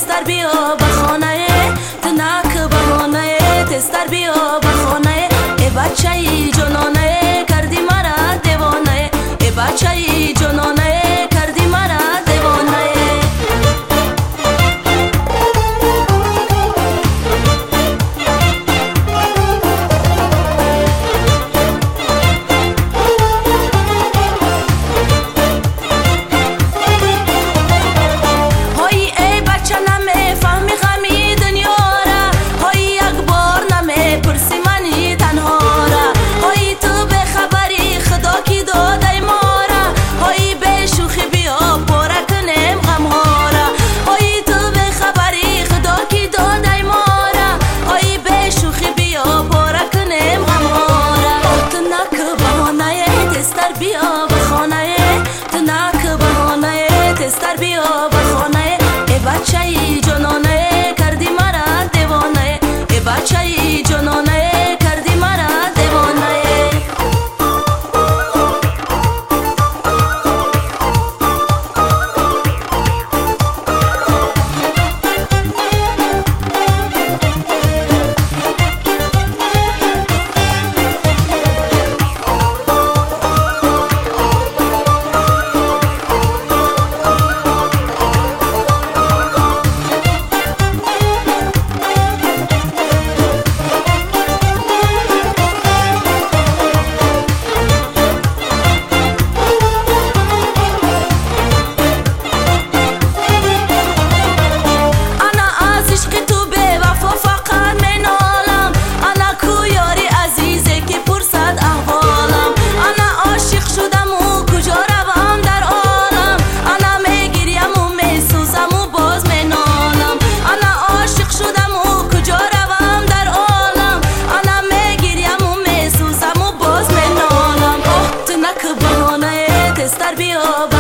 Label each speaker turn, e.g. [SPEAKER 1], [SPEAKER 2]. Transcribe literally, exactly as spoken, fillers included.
[SPEAKER 1] تستر بیا به خانه تنک بهانه تستر بیا به خانه ای بچه ای جنانه کردی مرا دیوانه ای بچه ای جنانه کردی مرا دیوانه بیا به خانه تنک بهانه تستر بیا به خانه ای بچه ای جنانه کردی مرا دیوانه ای بچه ای جنانه کردی مرا دیوانه تستر بیا